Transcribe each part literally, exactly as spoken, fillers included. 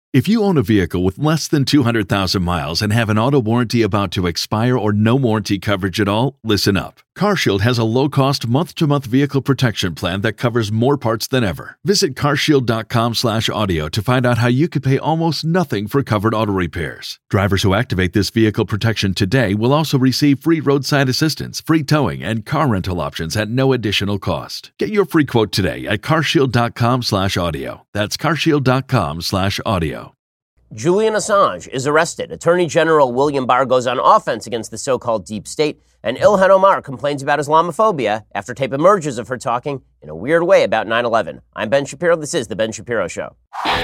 If you own a vehicle with less than two hundred thousand miles and have an auto warranty about to expire or no warranty coverage at all, listen up. CarShield has a low-cost month-to-month vehicle protection plan that covers more parts than ever. Visit carshield.com slash audio to find out how you could pay almost nothing for covered auto repairs. Drivers who activate this vehicle protection today will also receive free roadside assistance, free towing, and car rental options at no additional cost. Get your free quote today at carshield.com slash audio. That's carshield.com slash audio. Julian Assange is arrested. Attorney General William Barr goes on offense against the so-called deep state, and Ilhan Omar complains about Islamophobia after tape emerges of her talking in a weird way about nine eleven. I'm Ben Shapiro. This is The Ben Shapiro Show.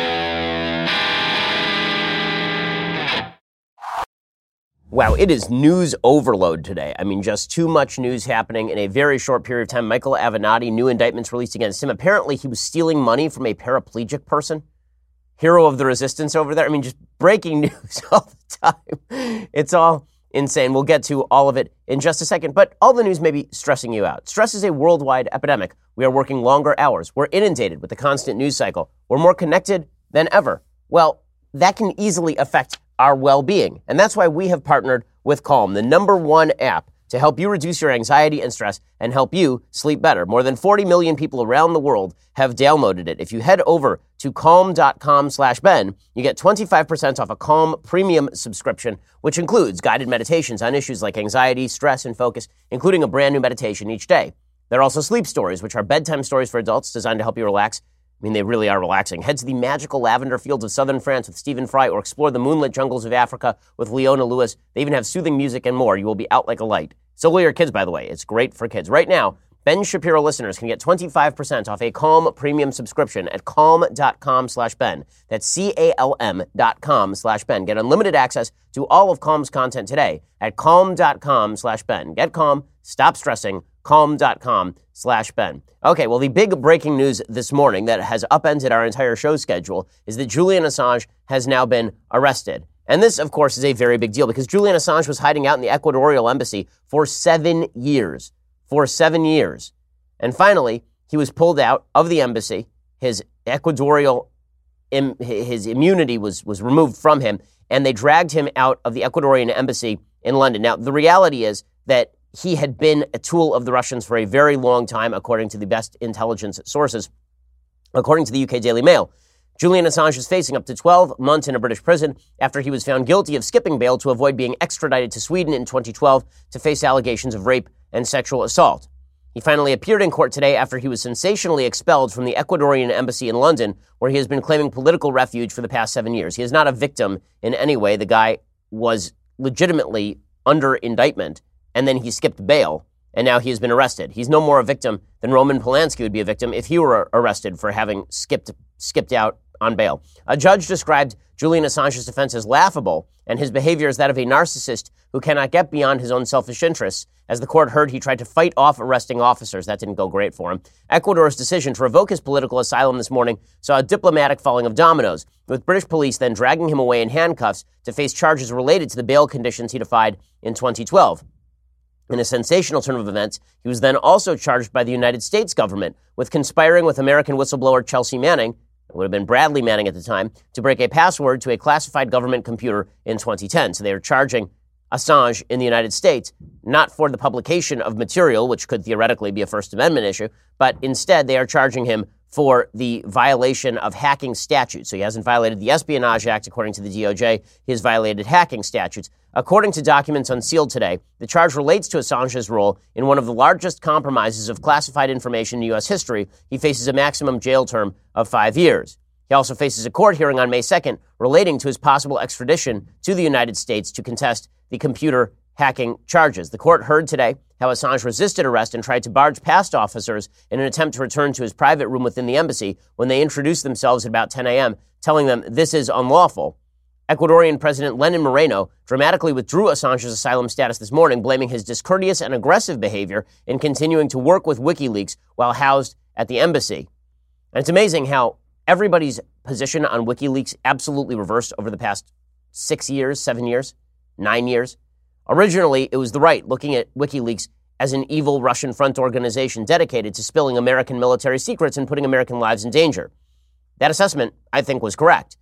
Wow, it is news overload today. I mean, just too much news happening in a very short period of time. Michael Avenatti, new indictments released against him. Apparently, he was stealing money from a paraplegic person. Hero of the resistance over there. I mean, just breaking news all the time. It's all insane. We'll get to all of it in just a second. But all the news may be stressing you out. Stress is a worldwide epidemic. We are working longer hours. We're inundated with the constant news cycle. We're more connected than ever. Well, that can easily affect our well-being. And that's why we have partnered with Calm, the number one app to help you reduce your anxiety and stress and help you sleep better. More than forty million people around the world have downloaded it. If you head over to calm.com slash Ben, you get twenty-five percent off a Calm premium subscription, which includes guided meditations on issues like anxiety, stress, and focus, including a brand new meditation each day. There are also sleep stories, which are bedtime stories for adults designed to help you relax. I mean, they really are relaxing. Head to the magical lavender fields of southern France with Stephen Fry or explore the moonlit jungles of Africa with Leona Lewis. They even have soothing music and more. You will be out like a light. So will your kids, by the way. It's great for kids. Right now, Ben Shapiro listeners can get twenty-five percent off a Calm premium subscription at calm.com slash Ben. That's C-A-L-M dot com slash Ben. Get unlimited access to all of Calm's content today at calm.com slash Ben. Get Calm. Stop stressing. Calm.com slash Ben. Okay, well, the big breaking news this morning that has upended our entire show schedule is that Julian Assange has now been arrested. And this, of course, is a very big deal because Julian Assange was hiding out in the Ecuadorian embassy for seven years. For seven years. And finally, he was pulled out of the embassy. His Ecuadorian, im, his immunity was, was removed from him, and they dragged him out of the Ecuadorian embassy in London. Now, the reality is that he had been a tool of the Russians for a very long time, according to the best intelligence sources. According to the U K Daily Mail, Julian Assange is facing up to twelve months in a British prison after he was found guilty of skipping bail to avoid being extradited to Sweden in twenty twelve to face allegations of rape and sexual assault. He finally appeared in court today after he was sensationally expelled from the Ecuadorian embassy in London, where he has been claiming political refuge for the past seven years. He is not a victim in any way. The guy was legitimately under indictment, and then he skipped bail, and now he has been arrested. He's no more a victim than Roman Polanski would be a victim if he were arrested for having skipped skipped out on bail. A judge described Julian Assange's defense as laughable, and his behavior as that of a narcissist who cannot get beyond his own selfish interests. As the court heard, he tried to fight off arresting officers. That didn't go great for him. Ecuador's decision to revoke his political asylum this morning saw a diplomatic falling of dominoes, with British police then dragging him away in handcuffs to face charges related to the bail conditions he defied in twenty twelve. In a sensational turn of events, he was then also charged by the United States government with conspiring with American whistleblower Chelsea Manning, it would have been Bradley Manning at the time, to break a password to a classified government computer in twenty ten. So they are charging Assange in the United States, not for the publication of material, which could theoretically be a First Amendment issue, but instead they are charging him for the violation of hacking statutes. So he hasn't violated the Espionage Act, according to the D O J. He has violated hacking statutes. According to documents unsealed today, the charge relates to Assange's role in one of the largest compromises of classified information in U S history. He faces a maximum jail term of five years. He also faces a court hearing on May second relating to his possible extradition to the United States to contest the computer hacking charges. The court heard today how Assange resisted arrest and tried to barge past officers in an attempt to return to his private room within the embassy when they introduced themselves at about ten a.m., telling them this is unlawful. Ecuadorian President Lenin Moreno dramatically withdrew Assange's asylum status this morning, blaming his discourteous and aggressive behavior in continuing to work with WikiLeaks while housed at the embassy. And it's amazing how everybody's position on WikiLeaks absolutely reversed over the past six years, seven years, nine years. Originally, it was the right, looking at WikiLeaks as an evil Russian front organization dedicated to spilling American military secrets and putting American lives in danger. That assessment, I think, was correct.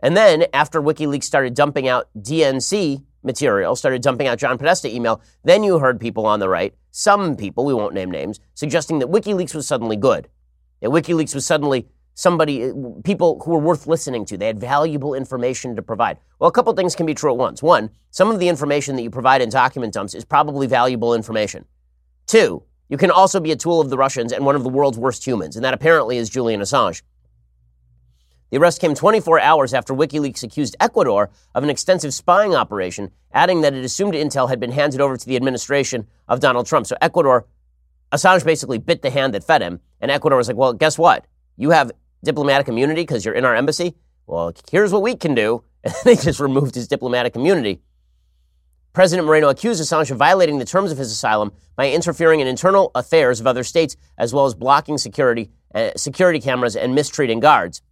And then after WikiLeaks started dumping out D N C material, started dumping out John Podesta email, then you heard people on the right, some people, we won't name names, suggesting that WikiLeaks was suddenly good. That WikiLeaks was suddenly somebody, people who were worth listening to. They had valuable information to provide. Well, a couple things can be true at once. One, some of the information that you provide in document dumps is probably valuable information. Two, you can also be a tool of the Russians and one of the world's worst humans, and that apparently is Julian Assange. The arrest came twenty-four hours after WikiLeaks accused Ecuador of an extensive spying operation, adding that it assumed intel had been handed over to the administration of Donald Trump. So Ecuador, Assange basically bit the hand that fed him, and Ecuador was like, well, guess what? You have diplomatic immunity because you're in our embassy? Well, here's what we can do. And they just removed his diplomatic immunity. President Moreno accused Assange of violating the terms of his asylum by interfering in internal affairs of other states, as well as blocking security, uh, security cameras and mistreating guards.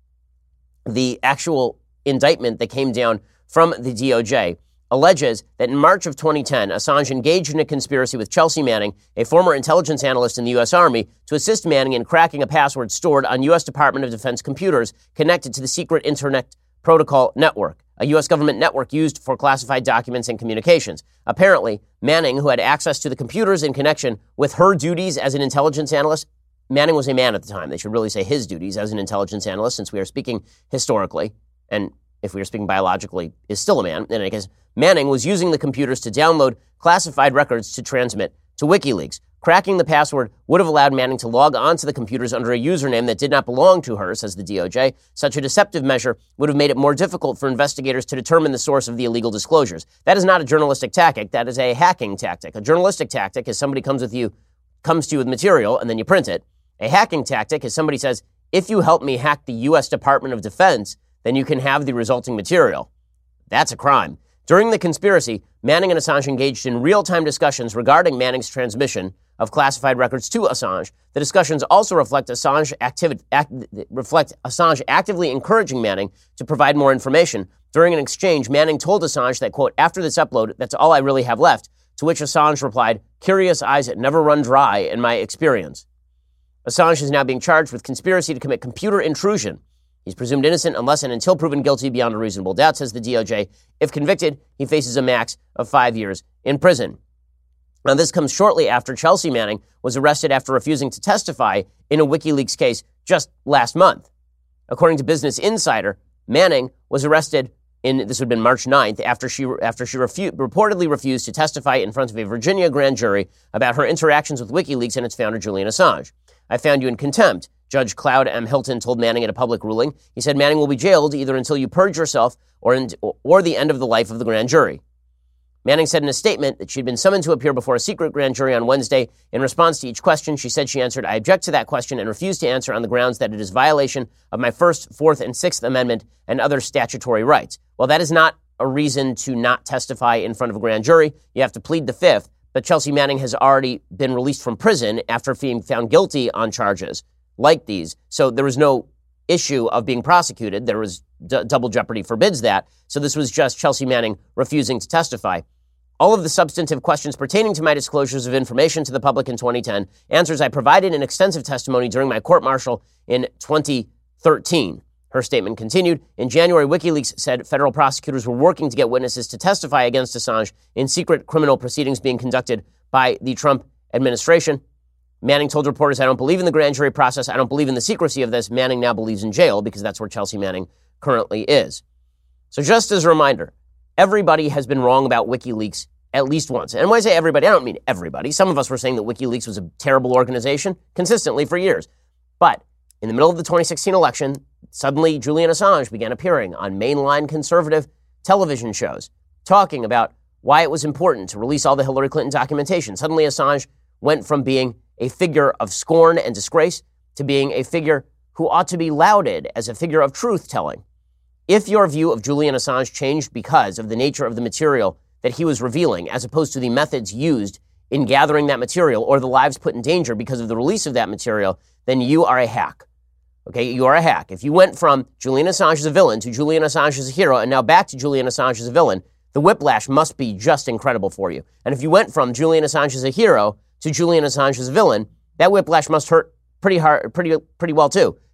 The actual indictment that came down from the D O J alleges that in March of twenty ten, Assange engaged in a conspiracy with Chelsea Manning, a former intelligence analyst in the U S Army, to assist Manning in cracking a password stored on U S Department of Defense computers connected to the secret Internet Protocol Network, a U S government network used for classified documents and communications. Apparently, Manning, who had access to the computers in connection with her duties as an intelligence analyst, Manning was a man at the time. They should really say his duties as an intelligence analyst, since we are speaking historically, and if we are speaking biologically, is still a man. In any case, Manning was using the computers to download classified records to transmit to WikiLeaks. Cracking the password would have allowed Manning to log onto the computers under a username that did not belong to her, says the D O J. Such a deceptive measure would have made it more difficult for investigators to determine the source of the illegal disclosures. That is not a journalistic tactic. That is a hacking tactic. A journalistic tactic is somebody comes with you, comes to you with material, and then you print it. A hacking tactic is somebody says, if you help me hack the U S Department of Defense, then you can have the resulting material. That's a crime. During the conspiracy, Manning and Assange engaged in real-time discussions regarding Manning's transmission of classified records to Assange. The discussions also reflect Assange, activ- act- reflect Assange actively encouraging Manning to provide more information. During an exchange, Manning told Assange that, quote, after this upload, that's all I really have left, to which Assange replied, curious eyes never run dry in my experience. Assange is now being charged with conspiracy to commit computer intrusion. He's presumed innocent unless and until proven guilty beyond a reasonable doubt, says the D O J. If convicted, he faces a max of five years in prison. Now, this comes shortly after Chelsea Manning was arrested after refusing to testify in a WikiLeaks case just last month. According to Business Insider, Manning was arrested in, this would have been March ninth, after she after she refu- reportedly refused to testify in front of a Virginia grand jury about her interactions with WikiLeaks and its founder, Julian Assange. I found you in contempt, Judge Cloud M. Hilton told Manning in a public ruling. He said Manning will be jailed either until you purge yourself or, in, or the end of the life of the grand jury. Manning said in a statement that she'd been summoned to appear before a secret grand jury on Wednesday. In response to each question, she said she answered, I object to that question and refuse to answer on the grounds that it is violation of my First, Fourth, and Sixth Amendment and other statutory rights. Well, that is not a reason to not testify in front of a grand jury. You have to plead the Fifth. But Chelsea Manning has already been released from prison after being found guilty on charges like these. So there was no issue of being prosecuted. There was d- double jeopardy forbids that. So this was just Chelsea Manning refusing to testify. All of the substantive questions pertaining to my disclosures of information to the public in twenty ten, answers I provided in extensive testimony during my court-martial in twenty thirteen. Her statement continued. In January, WikiLeaks said federal prosecutors were working to get witnesses to testify against Assange in secret criminal proceedings being conducted by the Trump administration. Manning told reporters, I don't believe in the grand jury process. I don't believe in the secrecy of this. Manning now believes in jail because that's where Chelsea Manning currently is. So just as a reminder, everybody has been wrong about WikiLeaks at least once. And when I say everybody, I don't mean everybody. Some of us were saying that WikiLeaks was a terrible organization consistently for years. But in the middle of the twenty sixteen election, suddenly Julian Assange began appearing on mainline conservative television shows, talking about why it was important to release all the Hillary Clinton documentation. Suddenly Assange went from being a figure of scorn and disgrace to being a figure who ought to be lauded as a figure of truth-telling. If your view of Julian Assange changed because of the nature of the material that he was revealing, as opposed to the methods used in gathering that material or the lives put in danger because of the release of that material, then you are a hack. Okay, you are a hack. If you went from Julian Assange as a villain to Julian Assange as a hero and now back to Julian Assange as a villain, the whiplash must be just incredible for you. And if you went from Julian Assange as a hero to Julian Assange as a villain, that whiplash must hurt pretty hard, pretty, pretty well too.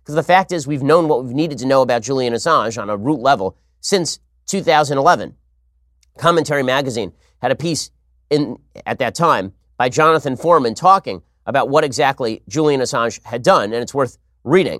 Because the fact is, we've known what we've needed to know about Julian Assange on a root level since two thousand eleven. Commentary Magazine had a piece in at that time by Jonathan Foreman talking about what exactly Julian Assange had done, and it's worth reading.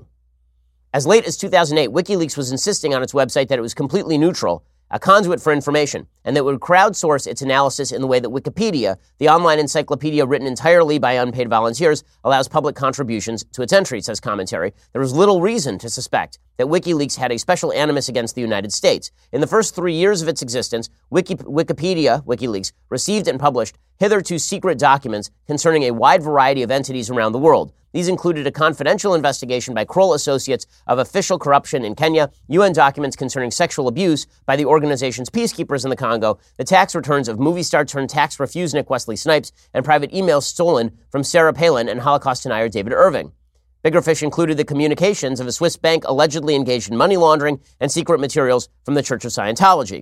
As late as two thousand eight, WikiLeaks was insisting on its website that it was completely neutral, a conduit for information, and that it would crowdsource its analysis in the way that Wikipedia, the online encyclopedia written entirely by unpaid volunteers, allows public contributions to its entry, says Commentary. There was little reason to suspect that WikiLeaks had a special animus against the United States. In the first three years of its existence, Wiki, Wikipedia, WikiLeaks, received and published hitherto secret documents concerning a wide variety of entities around the world. These included a confidential investigation by Kroll Associates of official corruption in Kenya, U N documents concerning sexual abuse by the organization's peacekeepers in the Congo, the tax returns of movie star turned tax refusenik Wesley Snipes, and private emails stolen from Sarah Palin and Holocaust denier David Irving. Bigger fish included the communications of a Swiss bank allegedly engaged in money laundering and secret materials from the Church of Scientology.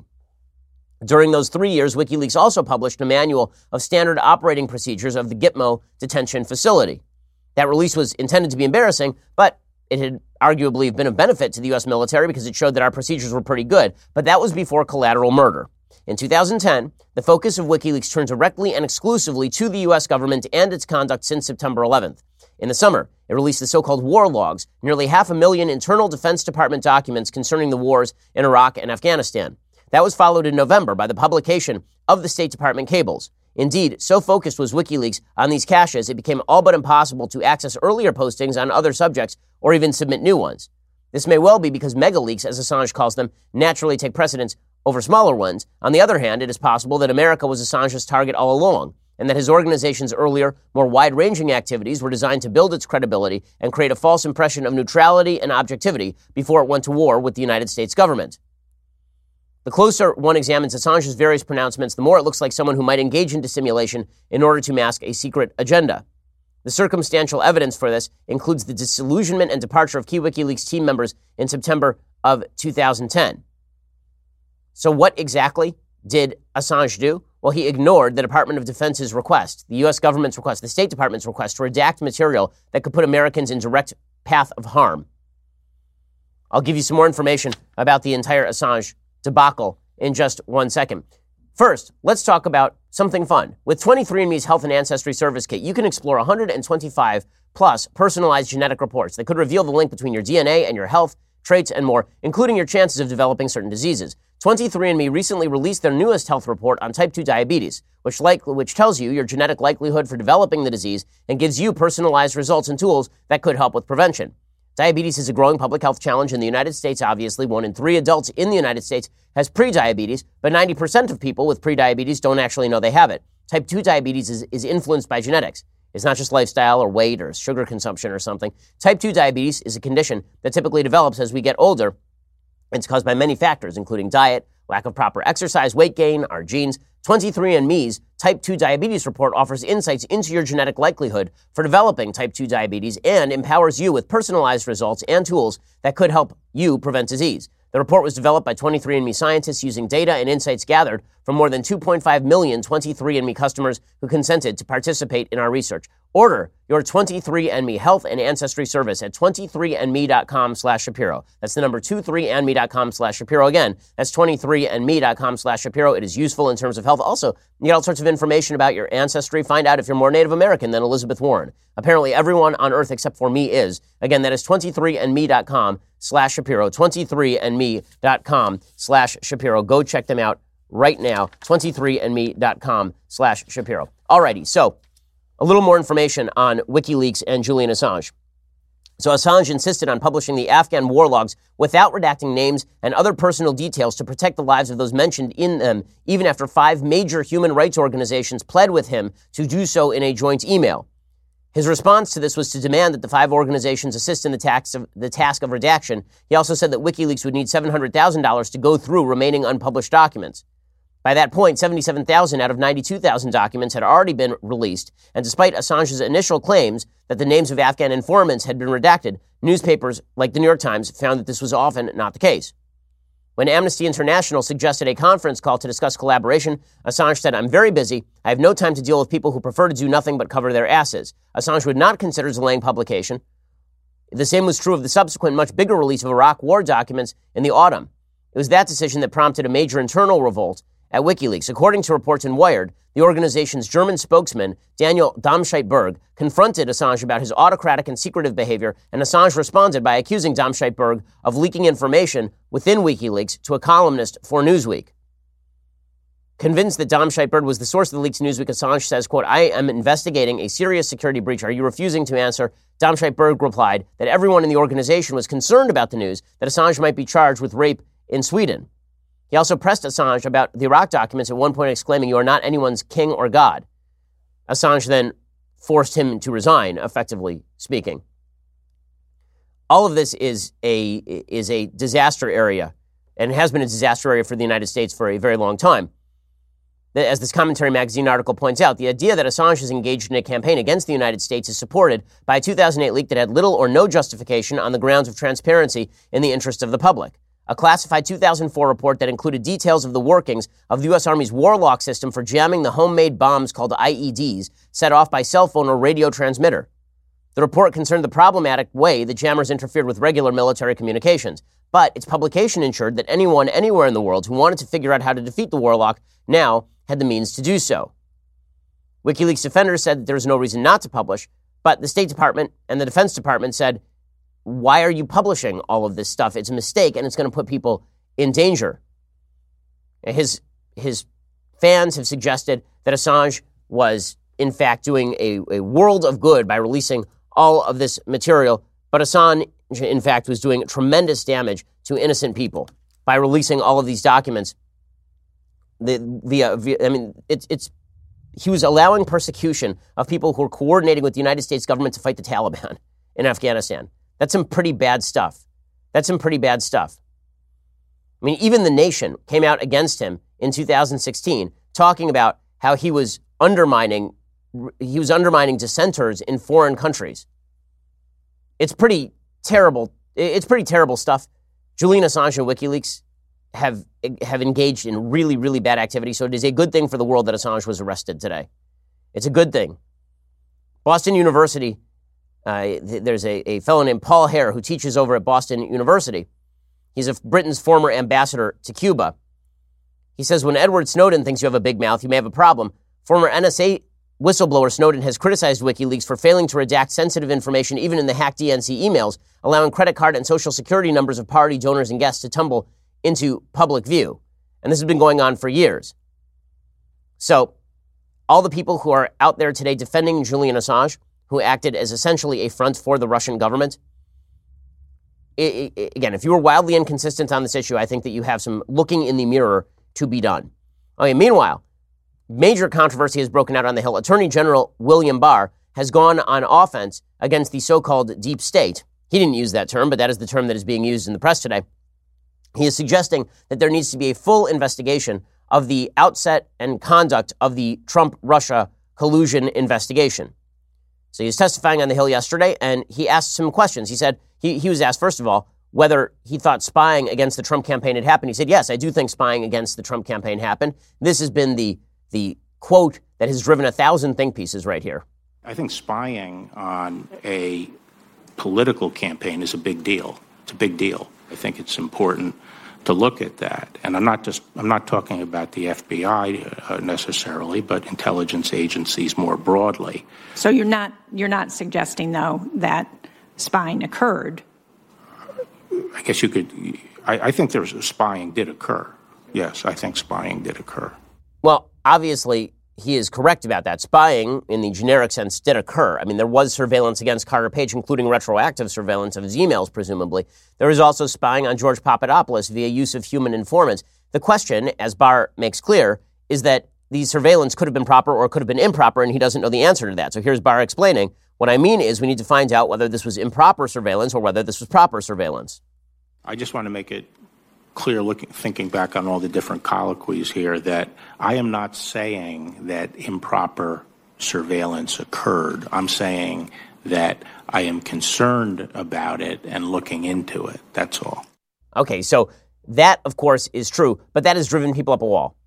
During those three years, WikiLeaks also published a manual of standard operating procedures of the Gitmo detention facility. That release was intended to be embarrassing, but it had arguably been of benefit to the U S military because it showed that our procedures were pretty good. But that was before collateral murder. In two thousand ten, the focus of WikiLeaks turned directly and exclusively to the U S government and its conduct since September eleventh. In the summer, it released the so-called war logs, nearly half a million internal Defense Department documents concerning the wars in Iraq and Afghanistan. That was followed in November by the publication of the State Department cables. Indeed, so focused was WikiLeaks on these caches, it became all but impossible to access earlier postings on other subjects or even submit new ones. This may well be because mega-leaks, as Assange calls them, naturally take precedence over smaller ones. On the other hand, it is possible that America was Assange's target all along, and that his organization's earlier, more wide-ranging activities were designed to build its credibility and create a false impression of neutrality and objectivity before it went to war with the United States government. The closer one examines Assange's various pronouncements, the more it looks like someone who might engage in dissimulation in order to mask a secret agenda. The circumstantial evidence for this includes the disillusionment and departure of key WikiLeaks team members in September of two thousand ten. So what exactly did Assange do? Well, he ignored the Department of Defense's request, the U S government's request, the State Department's request to redact material that could put Americans in direct path of harm. I'll give you some more information about the entire Assange debacle in just one second. First, let's talk about something fun. With twenty-three and me's Health and Ancestry Service Kit, you can explore one hundred twenty-five plus personalized genetic reports that could reveal the link between your D N A and your health, traits, and more, including your chances of developing certain diseases. twenty-three and me recently released their newest health report on type two diabetes, which, like, which tells you your genetic likelihood for developing the disease and gives you personalized results and tools that could help with prevention. Diabetes is a growing public health challenge in the United States. Obviously, one in three adults in the United States has prediabetes, but ninety percent of people with prediabetes don't actually know they have it. Type two diabetes is, is influenced by genetics. It's not just lifestyle or weight or sugar consumption or something. Type two diabetes is a condition that typically develops as we get older. It's caused by many factors, including diet, lack of proper exercise, weight gain, our genes. twenty-three and me's Type two Diabetes Report offers insights into your genetic likelihood for developing type two diabetes and empowers you with personalized results and tools that could help you prevent disease. The report was developed by twenty-three and me scientists using data and insights gathered from more than two point five million twenty-three and me customers who consented to participate in our research. Order your twenty-three and me health and ancestry service at twenty-three and me dot com slash Shapiro. That's the number twenty-three and me dot com slash Shapiro. Again, that's twenty-three and me dot com slash Shapiro. It is useful in terms of health. Also, you get all sorts of information about your ancestry. Find out if you're more Native American than Elizabeth Warren. Apparently, everyone on Earth except for me is. Again, that is twenty-three and me dot com slash Shapiro. twenty-three and me dot com slash Shapiro. Go check them out right now. twenty-three and me dot com slash Shapiro. Alrighty, so a little more information on WikiLeaks and Julian Assange. So Assange insisted on publishing the Afghan war logs without redacting names and other personal details to protect the lives of those mentioned in them, even after five major human rights organizations pled with him to do so in a joint email. His response to this was to demand that the five organizations assist in the task of, the task of redaction. He also said that WikiLeaks would need seven hundred thousand dollars to go through remaining unpublished documents. By that point, seventy-seven thousand out of ninety-two thousand documents had already been released, and despite Assange's initial claims that the names of Afghan informants had been redacted, newspapers like the New York Times found that this was often not the case. When Amnesty International suggested a conference call to discuss collaboration, Assange said, "I'm very busy. I have no time to deal with people who prefer to do nothing but cover their asses." Assange would not consider delaying publication The same was true of the subsequent much bigger release of Iraq war documents in the autumn. It was that decision that prompted a major internal revolt at WikiLeaks. According to reports in Wired, the organization's German spokesman, Daniel Domscheit-Berg, confronted Assange about his autocratic and secretive behavior, and Assange responded by accusing Domscheit-Berg of leaking information within WikiLeaks to a columnist for Newsweek. Convinced that Domscheit-Berg was the source of the leaks to Newsweek, Assange says, quote, "I am investigating a serious security breach. Are you refusing to answer?" Domscheit-Berg replied that everyone in the organization was concerned about the news that Assange might be charged with rape in Sweden. He also pressed Assange about the Iraq documents, at one point exclaiming, "You are not anyone's king or god." Assange then forced him to resign, effectively speaking. All of this is a, is a disaster area, and has been a disaster area for the United States for a very long time. As this Commentary magazine article points out, the idea that Assange is engaged in a campaign against the United States is supported by a two thousand eight leak that had little or no justification on the grounds of transparency in the interest of the public. A classified two thousand four report that included details of the workings of the U S Army's Warlock system for jamming the homemade bombs called I E Ds set off by cell phone or radio transmitter. The report concerned the problematic way the jammers interfered with regular military communications, but its publication ensured that anyone anywhere in the world who wanted to figure out how to defeat the Warlock now had the means to do so. WikiLeaks defenders said that there was no reason not to publish, but the State Department and the Defense Department said, "Why are you publishing all of this stuff? It's a mistake, and it's going to put people in danger." His, his fans have suggested that Assange was, in fact, doing a, a world of good by releasing all of this material, but Assange, in fact, was doing tremendous damage to innocent people by releasing all of these documents. The, via, via, I mean, it's, it's, he was allowing persecution of people who were coordinating with the United States government to fight the Taliban in Afghanistan. That's some pretty bad stuff. That's some pretty bad stuff. I mean, even The Nation came out against him in two thousand sixteen, talking about how he was undermining, he was undermining dissenters in foreign countries. It's pretty terrible. It's pretty terrible stuff. Julian Assange and WikiLeaks have have engaged in really, really bad activity. So it is a good thing for the world that Assange was arrested today. It's a good thing. Boston University, uh, th- there's a, a fellow named Paul Hare who teaches over at Boston University. He's a, Britain's former ambassador to Cuba. He says, when Edward Snowden thinks you have a big mouth, you may have a problem. Former N S A whistleblower Snowden has criticized WikiLeaks for failing to redact sensitive information even in the hacked D N C emails, allowing credit card and social security numbers of party donors and guests to tumble into public view. And this has been going on for years. So all the people who are out there today defending Julian Assange, who acted as essentially a front for the Russian government, it, it, again, if you were wildly inconsistent on this issue, I think that you have some looking in the mirror to be done. Okay, meanwhile, major controversy has broken out on the Hill. Attorney General William Barr has gone on offense against the so-called deep state. He didn't use that term, but that is the term that is being used in the press today. He is suggesting that there needs to be a full investigation of the outset and conduct of the Trump-Russia collusion investigation. So he was testifying on the Hill yesterday, and he asked some questions. He said, he, he was asked, first of all, whether he thought spying against the Trump campaign had happened. He said, yes, I do think spying against the Trump campaign happened. This has been the, the quote that has driven a thousand think pieces right here. I think spying on a political campaign is a big deal. It's a big deal. I think it's important to look at that. And I'm not just, I'm not talking about the F B I uh, necessarily, but intelligence agencies more broadly. So you're not, you're not suggesting, though, that spying occurred? I guess you could, I, I think there's spying did occur. Yes, I think spying did occur. Well, obviously, he is correct about that. Spying, in the generic sense, did occur. I mean, there was surveillance against Carter Page, including retroactive surveillance of his emails, presumably. There was also spying on George Papadopoulos via use of human informants. The question, as Barr makes clear, is that the surveillance could have been proper or could have been improper, and he doesn't know the answer to that. So here's Barr explaining, what I mean is we need to find out whether this was improper surveillance or whether this was proper surveillance. I just want to make it clear, looking, thinking back on all the different colloquies here, that I am not saying that improper surveillance occurred. I'm saying that I am concerned about it and looking into it. That's all. Okay, so that, of course, is true, but that has driven people up a wall.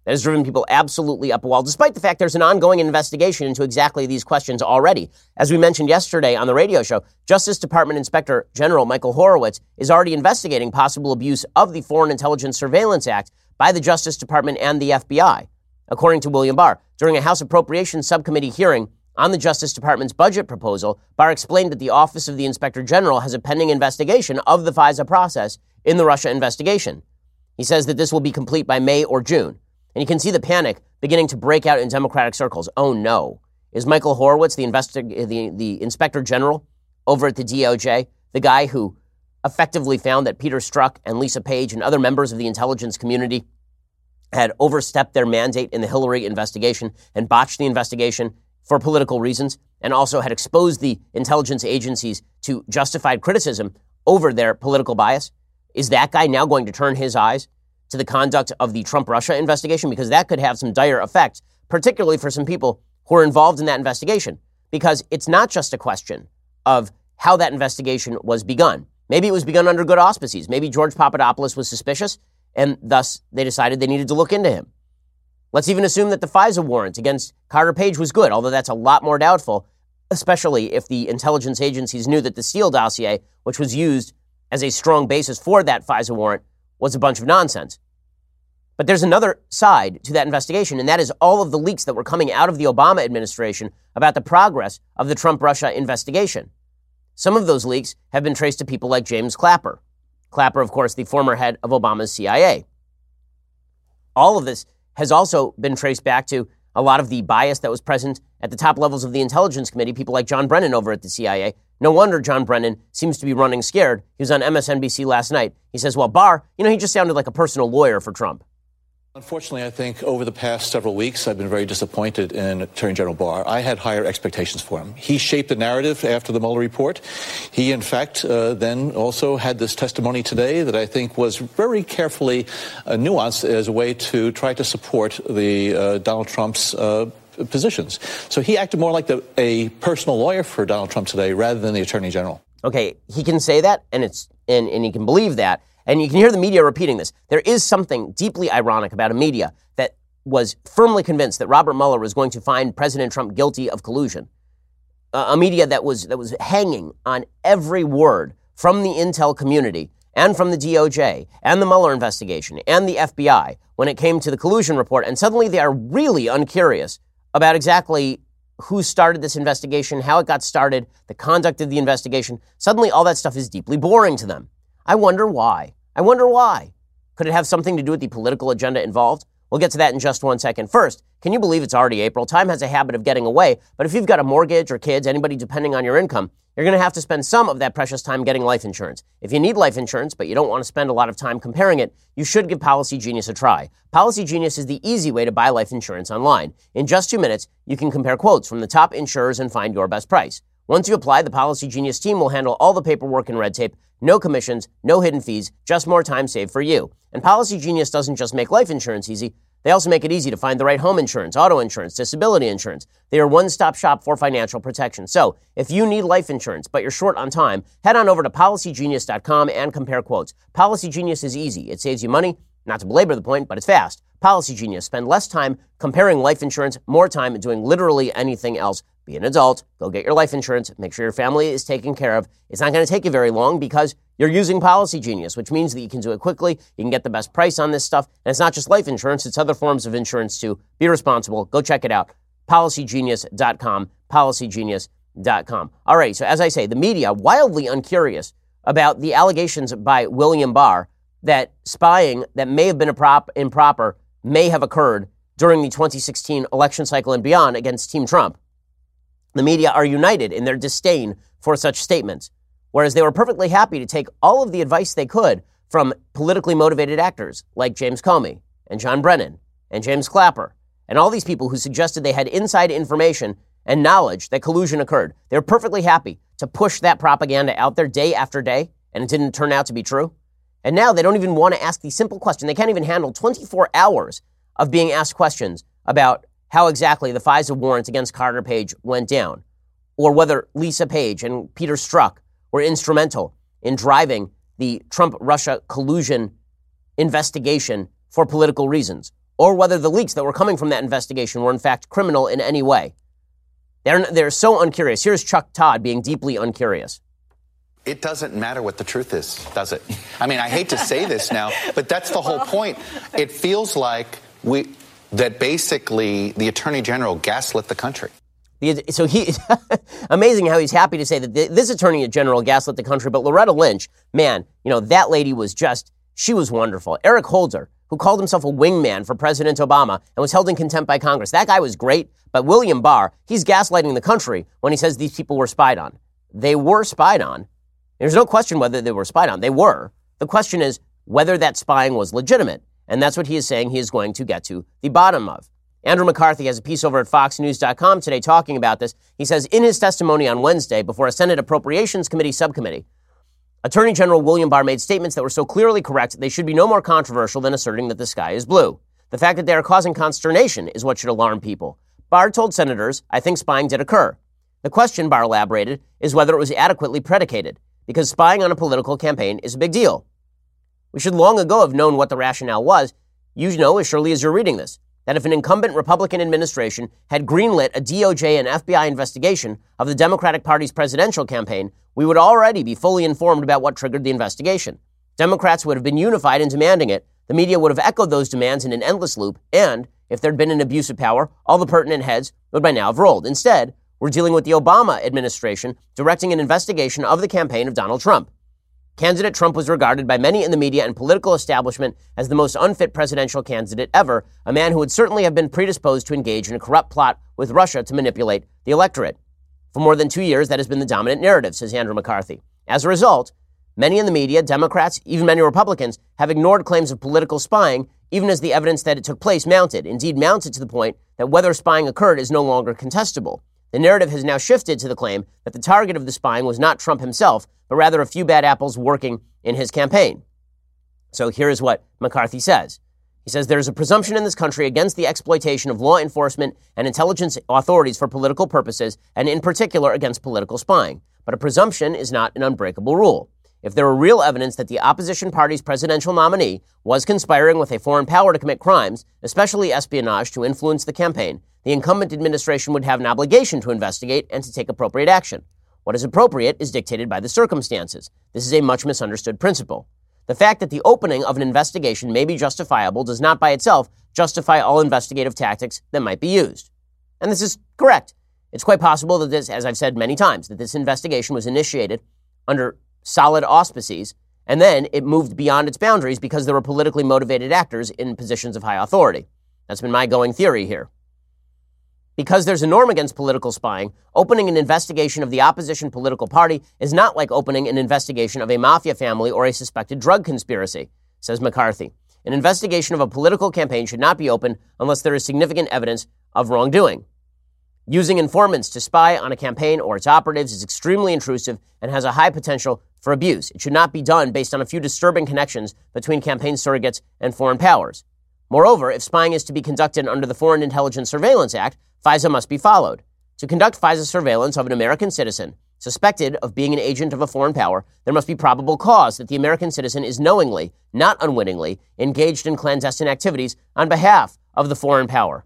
that has driven people absolutely up a wall, despite the fact there's an ongoing investigation into exactly these questions already. As we mentioned yesterday on the radio show, Justice Department Inspector General Michael Horowitz is already investigating possible abuse of the Foreign Intelligence Surveillance Act by the Justice Department and the F B I. According to William Barr, during a House Appropriations Subcommittee hearing on the Justice Department's budget proposal, Barr explained that the Office of the Inspector General has a pending investigation of the FISA process in the Russia investigation. He says that this will be complete by May or June. And you can see the panic beginning to break out in Democratic circles. Oh, no. Is Michael Horowitz, the, investi- the, the Inspector General over at the D O J, the guy who effectively found that Peter Strzok and Lisa Page and other members of the intelligence community had overstepped their mandate in the Hillary investigation and botched the investigation for political reasons, and also had exposed the intelligence agencies to justified criticism over their political bias? Is that guy now going to turn his eyes to the conduct of the Trump-Russia investigation? Because that could have some dire effects, particularly for some people who are involved in that investigation. Because it's not just a question of how that investigation was begun. Maybe it was begun under good auspices. Maybe George Papadopoulos was suspicious, and thus they decided they needed to look into him. Let's even assume that the FISA warrant against Carter Page was good, although that's a lot more doubtful, especially if the intelligence agencies knew that the Steele dossier, which was used as a strong basis for that FISA warrant, was a bunch of nonsense. But there's another side to that investigation, and that is all of the leaks that were coming out of the Obama administration about the progress of the Trump-Russia investigation. Some of those leaks have been traced to people like James Clapper. Clapper, of course, the former head of Obama's C I A. All of this has also been traced back to a lot of the bias that was present at the top levels of the Intelligence Committee, people like John Brennan over at the C I A. No wonder John Brennan seems to be running scared. He was on M S N B C last night. He says, well, Barr, you know, he just sounded like a personal lawyer for Trump. Unfortunately, I think over the past several weeks, I've been very disappointed in Attorney General Barr. I had higher expectations for him. He shaped the narrative after the Mueller report. He, in fact, uh, then also had this testimony today that I think was very carefully uh, nuanced as a way to try to support the uh, Donald Trump's uh, positions. So he acted more like the, a personal lawyer for Donald Trump today rather than the Attorney General. Okay, he can say that, and it's and, and he can believe that. And you can hear the media repeating this. There is something deeply ironic about a media that was firmly convinced that Robert Mueller was going to find President Trump guilty of collusion. Uh, a media that was that was hanging on every word from the intel community and from the D O J and the Mueller investigation and the F B I when it came to the collusion report. And suddenly they are really uncurious about exactly who started this investigation, how it got started, the conduct of the investigation. Suddenly all that stuff is deeply boring to them. I wonder why. I wonder why. Could it have something to do with the political agenda involved? We'll get to that in just one second. First, can you believe it's already April? Time has a habit of getting away, but if you've got a mortgage or kids, anybody depending on your income, you're going to have to spend some of that precious time getting life insurance. If you need life insurance, but you don't want to spend a lot of time comparing it, you should give Policy Genius a try. Policy Genius is the easy way to buy life insurance online. In just two minutes, you can compare quotes from the top insurers and find your best price. Once you apply, the Policy Genius team will handle all the paperwork and red tape. No commissions, no hidden fees, just more time saved for you. And Policy Genius doesn't just make life insurance easy. They also make it easy to find the right home insurance, auto insurance, disability insurance. They are one-stop shop for financial protection. So if you need life insurance, but you're short on time, head on over to policy genius dot com and compare quotes. Policy Genius is easy. It saves you money. Not to belabor the point, but it's fast. Policy Genius. Spend less time comparing life insurance, more time doing literally anything else. Be an adult. Go get your life insurance. Make sure your family is taken care of. It's not going to take you very long because you're using Policy Genius, which means that you can do it quickly. You can get the best price on this stuff. And it's not just life insurance. It's other forms of insurance too. Be responsible. Go check it out. policy genius dot com. policy genius dot com. All right. So as I say, the media wildly uncurious about the allegations by William Barr that spying that may have been a prop, improper may have occurred during the twenty sixteen election cycle and beyond against Team Trump. The media are united in their disdain for such statements, whereas they were perfectly happy to take all of the advice they could from politically motivated actors like James Comey and John Brennan and James Clapper and all these people who suggested they had inside information and knowledge that collusion occurred. They were perfectly happy to push that propaganda out there day after day, and it didn't turn out to be true. And now they don't even want to ask the simple question. They can't even handle twenty-four hours of being asked questions about how exactly the FISA warrant against Carter Page went down, or whether Lisa Page and Peter Strzok were instrumental in driving the Trump-Russia collusion investigation for political reasons, or whether the leaks that were coming from that investigation were in fact criminal in any way. They're, they're so uncurious. Here's Chuck Todd being deeply uncurious. It doesn't matter what the truth is, does it? I mean, I hate to say this now, but that's the whole point. It feels like we that basically the Attorney General gaslit the country. The, so he, amazing how he's happy to say that this Attorney General gaslit the country, but Loretta Lynch, man, you know, that lady was just, she was wonderful. Eric Holder, who called himself a wingman for President Obama and was held in contempt by Congress. That guy was great, but William Barr, he's gaslighting the country when he says these people were spied on. They were spied on. There's no question whether they were spied on. They were. The question is whether that spying was legitimate. And that's what he is saying he is going to get to the bottom of. Andrew McCarthy has a piece over at fox news dot com today talking about this. He says in his testimony on Wednesday before a Senate Appropriations Committee subcommittee, Attorney General William Barr made statements that were so clearly correct they should be no more controversial than asserting that the sky is blue. The fact that they are causing consternation is what should alarm people. Barr told senators, I think spying did occur. The question, Barr elaborated, is whether it was adequately predicated, because spying on a political campaign is a big deal. We should long ago have known what the rationale was. You know, as surely as you're reading this, that if an incumbent Republican administration had greenlit a D O J and F B I investigation of the Democratic Party's presidential campaign, we would already be fully informed about what triggered the investigation. Democrats would have been unified in demanding it. The media would have echoed those demands in an endless loop. And if there'd been an abuse of power, all the pertinent heads would by now have rolled. Instead, we're dealing with the Obama administration directing an investigation of the campaign of Donald Trump. Candidate Trump was regarded by many in the media and political establishment as the most unfit presidential candidate ever, a man who would certainly have been predisposed to engage in a corrupt plot with Russia to manipulate the electorate. For more than two years, that has been the dominant narrative, says Andrew McCarthy. As a result, many in the media, Democrats, even many Republicans, have ignored claims of political spying, even as the evidence that it took place mounted, indeed mounted to the point that whether spying occurred is no longer contestable. The narrative has now shifted to the claim that the target of the spying was not Trump himself, but rather a few bad apples working in his campaign. So here is what McCarthy says. He says there is a presumption in this country against the exploitation of law enforcement and intelligence authorities for political purposes, and in particular against political spying. But a presumption is not an unbreakable rule. If there were real evidence that the opposition party's presidential nominee was conspiring with a foreign power to commit crimes, especially espionage, to influence the campaign, the incumbent administration would have an obligation to investigate and to take appropriate action. What is appropriate is dictated by the circumstances. This is a much misunderstood principle. The fact that the opening of an investigation may be justifiable does not by itself justify all investigative tactics that might be used. And this is correct. It's quite possible that this, as I've said many times, that this investigation was initiated under solid auspices, and then it moved beyond its boundaries because there were politically motivated actors in positions of high authority. That's been my going theory here. Because there's a norm against political spying, opening an investigation of the opposition political party is not like opening an investigation of a mafia family or a suspected drug conspiracy, says McCarthy. An investigation of a political campaign should not be opened unless there is significant evidence of wrongdoing. Using informants to spy on a campaign or its operatives is extremely intrusive and has a high potential for abuse. It should not be done based on a few disturbing connections between campaign surrogates and foreign powers. Moreover, if spying is to be conducted under the Foreign Intelligence Surveillance Act, FISA must be followed. To conduct FISA surveillance of an American citizen suspected of being an agent of a foreign power, there must be probable cause that the American citizen is knowingly, not unwittingly, engaged in clandestine activities on behalf of the foreign power.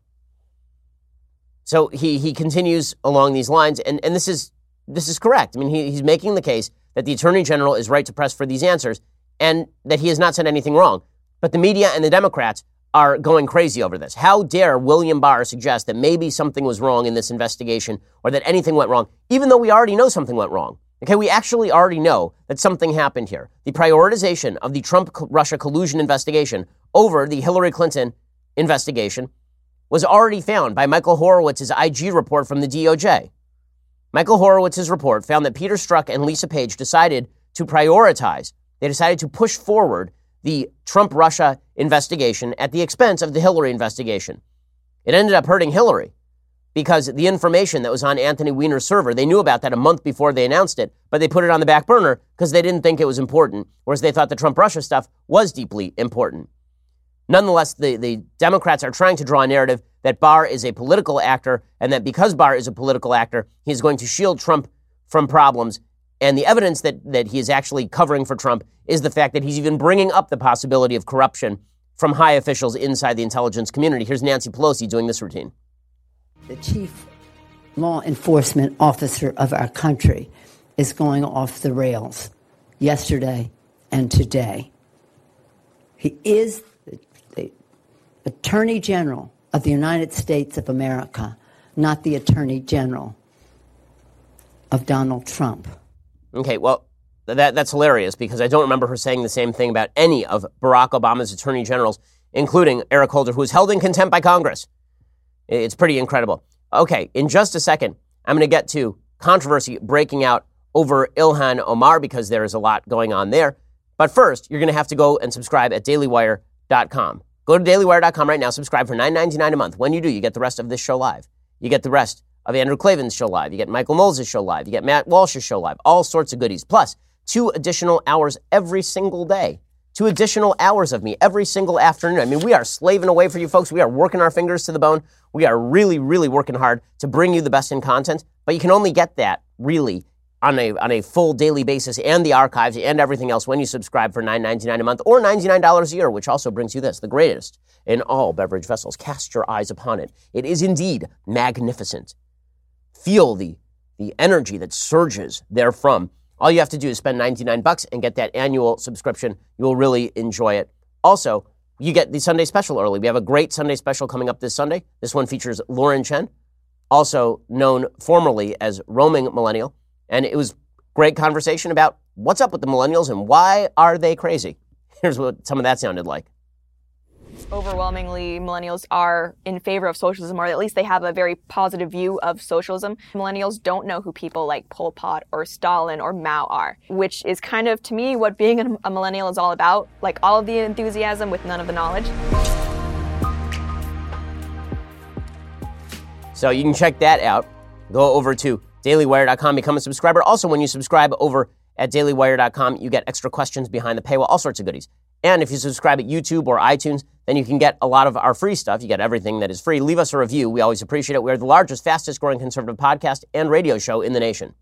So he he continues along these lines, and, and this is this is correct. I mean, he, he's making the case that the Attorney General is right to press for these answers, and that he has not said anything wrong. But the media and the Democrats are going crazy over this. How dare William Barr suggest that maybe something was wrong in this investigation or that anything went wrong, even though we already know something went wrong. Okay, we actually already know that something happened here. The prioritization of the Trump-Russia collusion investigation over the Hillary Clinton investigation was already found by Michael Horowitz's I G report from the D O J. Michael Horowitz's report found that Peter Strzok and Lisa Page decided to prioritize. They decided to push forward the Trump-Russia investigation at the expense of the Hillary investigation. It ended up hurting Hillary because the information that was on Anthony Weiner's server, they knew about that a month before they announced it, but they put it on the back burner because they didn't think it was important, whereas they thought the Trump-Russia stuff was deeply important. Nonetheless, the, the Democrats are trying to draw a narrative that Barr is a political actor and that because Barr is a political actor, he's going to shield Trump from problems. And the evidence that, that he is actually covering for Trump is the fact that he's even bringing up the possibility of corruption from high officials inside the intelligence community. Here's Nancy Pelosi doing this routine. The chief law enforcement officer of our country is going off the rails yesterday and today. He is the, the Attorney General of the United States of America, not the Attorney General of Donald Trump. Okay, well, that that's hilarious because I don't remember her saying the same thing about any of Barack Obama's attorney generals, including Eric Holder, who was held in contempt by Congress. It's pretty incredible. Okay, in just a second, I'm going to get to controversy breaking out over Ilhan Omar because there is a lot going on there. But first, you're going to have to go and subscribe at daily wire dot com. Go to daily wire dot com right now, subscribe for nine ninety-nine a month. When you do, you get the rest of this show live. You get the rest of Andrew Klavan's show live. You get Michael Knowles' show live. You get Matt Walsh's show live. All sorts of goodies. Plus, two additional hours every single day. Two additional hours of me every single afternoon. I mean, we are slaving away for you folks. We are working our fingers to the bone. We are really, really working hard to bring you the best in content. But you can only get that, really, on a on a full daily basis and the archives and everything else when you subscribe for nine ninety-nine a month or ninety-nine dollars a year, which also brings you this, the greatest in all beverage vessels. Cast your eyes upon it. It is indeed magnificent. Feel the, the energy that surges therefrom. All you have to do is spend ninety-nine bucks and get that annual subscription. You will really enjoy it. Also, you get the Sunday special early. We have a great Sunday special coming up this Sunday. This one features Lauren Chen, also known formerly as Roaming Millennial. And it was great conversation about what's up with the millennials and why are they crazy. Here's what some of that sounded like. Overwhelmingly, millennials are in favor of socialism, or at least they have a very positive view of socialism. Millennials don't know who people like Pol Pot or Stalin or Mao are, which is kind of, to me, what being a millennial is all about. Like all of the enthusiasm with none of the knowledge. So you can check that out. Go over to daily wire dot com, become a subscriber. Also, when you subscribe over at daily wire dot com, you get extra questions behind the paywall, all sorts of goodies. And if you subscribe at YouTube or iTunes, then you can get a lot of our free stuff. You get everything that is free. Leave us a review. We always appreciate it. We are the largest, fastest growing conservative podcast and radio show in the nation.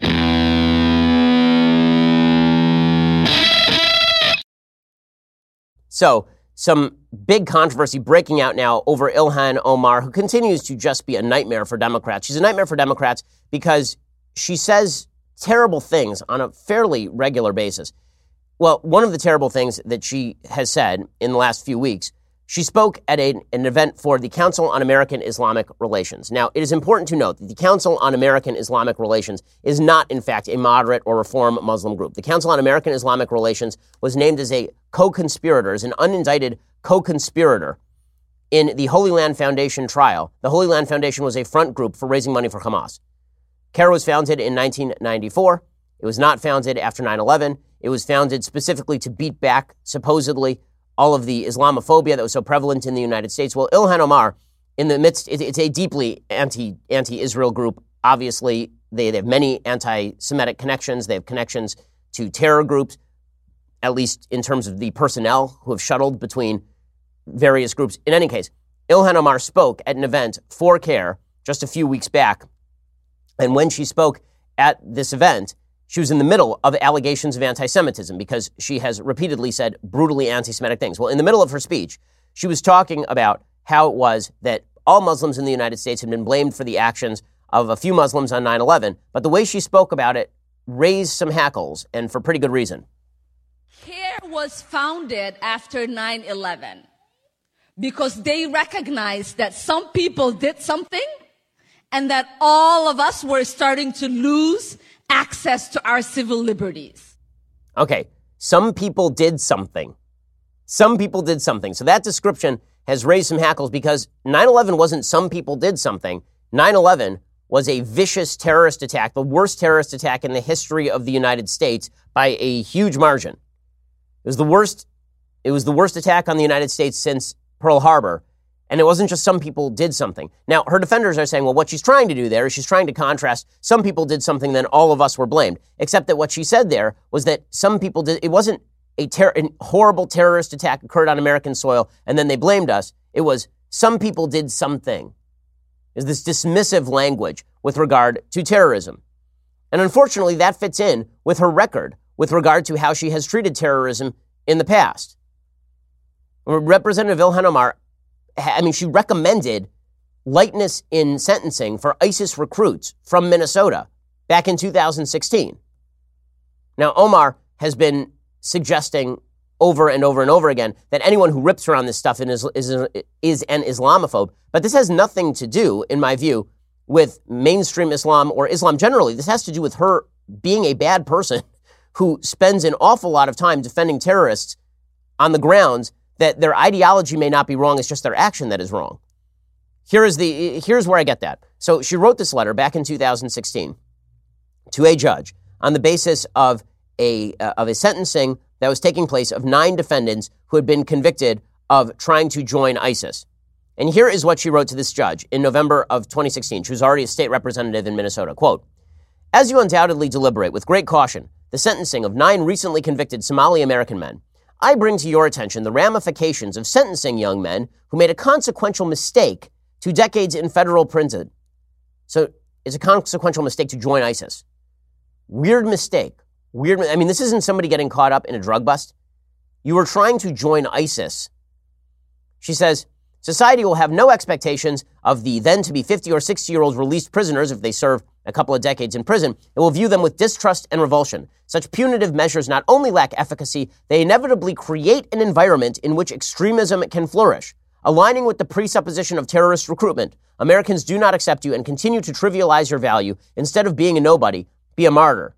So, some big controversy breaking out now over Ilhan Omar, who continues to just be a nightmare for Democrats. She's a nightmare for Democrats because she says terrible things on a fairly regular basis. Well, one of the terrible things that she has said in the last few weeks, she spoke at a, an event for the Council on American Islamic Relations. Now, it is important to note that the Council on American Islamic Relations is not, in fact, a moderate or reform Muslim group. The Council on American Islamic Relations was named as a co-conspirator, as an unindicted co-conspirator in the Holy Land Foundation trial. The Holy Land Foundation was a front group for raising money for Hamas. CAIR was founded in nineteen ninety-four. It was not founded after nine eleven. It was founded specifically to beat back, supposedly, all of the Islamophobia that was so prevalent in the United States. Well, Ilhan Omar, in the midst, it, it's a deeply anti, anti-Israel group. Obviously, they, they have many anti-Semitic connections. They have connections to terror groups, at least in terms of the personnel who have shuttled between various groups. In any case, Ilhan Omar spoke at an event for CAIR just a few weeks back. And when she spoke at this event, she was in the middle of allegations of anti-Semitism because she has repeatedly said brutally anti-Semitic things. Well, in the middle of her speech, she was talking about how it was that all Muslims in the United States had been blamed for the actions of a few Muslims on nine eleven. But the way she spoke about it raised some hackles, and for pretty good reason. CAIR was founded after nine eleven because they recognized that some people did something and that all of us were starting to lose access to our civil liberties. Okay, some people did something. Some people did something. So that description has raised some hackles because nine eleven wasn't some people did something. nine eleven was a vicious terrorist attack, the worst terrorist attack in the history of the United States by a huge margin. It was the worst, it was the worst attack on the United States since Pearl Harbor. And it wasn't just some people did something. Now, her defenders are saying, well, what she's trying to do there is she's trying to contrast some people did something, then all of us were blamed. Except that what she said there was that some people did, it wasn't a, ter- a horrible terrorist attack occurred on American soil, and then they blamed us. It was some people did something. Is this dismissive language with regard to terrorism. And unfortunately, that fits in with her record with regard to how she has treated terrorism in the past. Representative Ilhan Omar, I mean, she recommended lightness in sentencing for ISIS recruits from Minnesota back in two thousand sixteen. Now, Omar has been suggesting over and over and over again that anyone who rips her on this stuff is, is, is an Islamophobe. But this has nothing to do, in my view, with mainstream Islam or Islam generally. This has to do with her being a bad person who spends an awful lot of time defending terrorists on the grounds that their ideology may not be wrong, it's just their action that is wrong. Here is the, here's where I get that. So she wrote this letter back in two thousand sixteen to a judge on the basis of a, uh, of a sentencing that was taking place of nine defendants who had been convicted of trying to join ISIS. And here is what she wrote to this judge in November of twenty sixteen. She was already a state representative in Minnesota. Quote, "As you undoubtedly deliberate with great caution the sentencing of nine recently convicted Somali American men, I bring to your attention the ramifications of sentencing young men who made a consequential mistake to decades in federal prison." So it's a consequential mistake to join ISIS. Weird mistake. Weird. I mean, this isn't somebody getting caught up in a drug bust. You were trying to join ISIS. She says, "Society will have no expectations of the then-to-be fifty or sixty-year-old released prisoners if they serve a couple of decades in prison. It will view them with distrust and revulsion. Such punitive measures not only lack efficacy, they inevitably create an environment in which extremism can flourish. Aligning with the presupposition of terrorist recruitment, Americans do not accept you and continue to trivialize your value. Instead of being a nobody, be a martyr."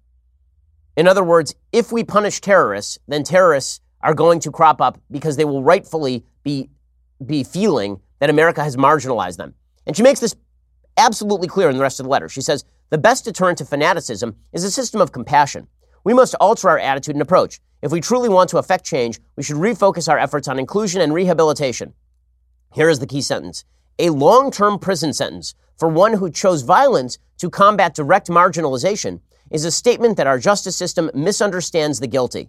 In other words, if we punish terrorists, then terrorists are going to crop up because they will rightfully be, be feeling that America has marginalized them. And she makes this absolutely clear in the rest of the letter. She says, "The best deterrent to fanaticism is a system of compassion. We must alter our attitude and approach. If we truly want to affect change, we should refocus our efforts on inclusion and rehabilitation." Here is the key sentence. "A long-term prison sentence for one who chose violence to combat direct marginalization is a statement that our justice system misunderstands the guilty."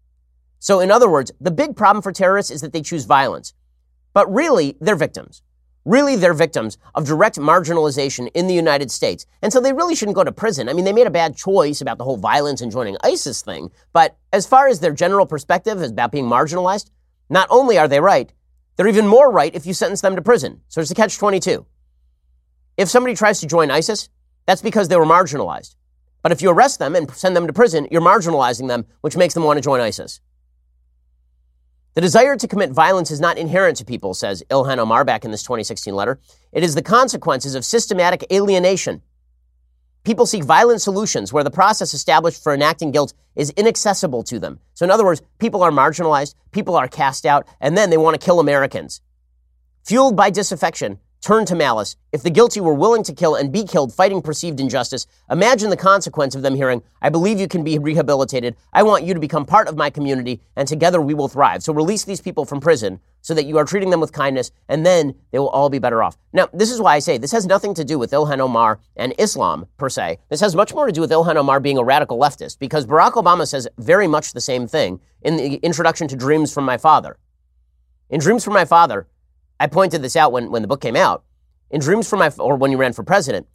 So in other words, the big problem for terrorists is that they choose violence. But really, they're victims. Really, they're victims of direct marginalization in the United States. And so they really shouldn't go to prison. I mean, they made a bad choice about the whole violence and joining ISIS thing. But as far as their general perspective is about being marginalized, not only are they right, they're even more right if you sentence them to prison. So it's a catch twenty-two. If somebody tries to join ISIS, that's because they were marginalized. But if you arrest them and send them to prison, you're marginalizing them, which makes them want to join ISIS. The desire to commit violence is not inherent to people, says Ilhan Omar back in this twenty sixteen letter. It is the consequences of systematic alienation. People seek violent solutions where the process established for enacting guilt is inaccessible to them. So in other words, people are marginalized, people are cast out, and then they want to kill Americans. Fueled by disaffection, turn to malice. If the guilty were willing to kill and be killed fighting perceived injustice, imagine the consequence of them hearing, "I believe you can be rehabilitated. I want you to become part of my community, and together we will thrive." So release these people from prison so that you are treating them with kindness, and then they will all be better off. Now, this is why I say this has nothing to do with Ilhan Omar and Islam, per se. This has much more to do with Ilhan Omar being a radical leftist, because Barack Obama says very much the same thing in the introduction to Dreams from My Father. In Dreams from My Father, I pointed this out when, when the book came out. In Dreams from My, or when he ran for president,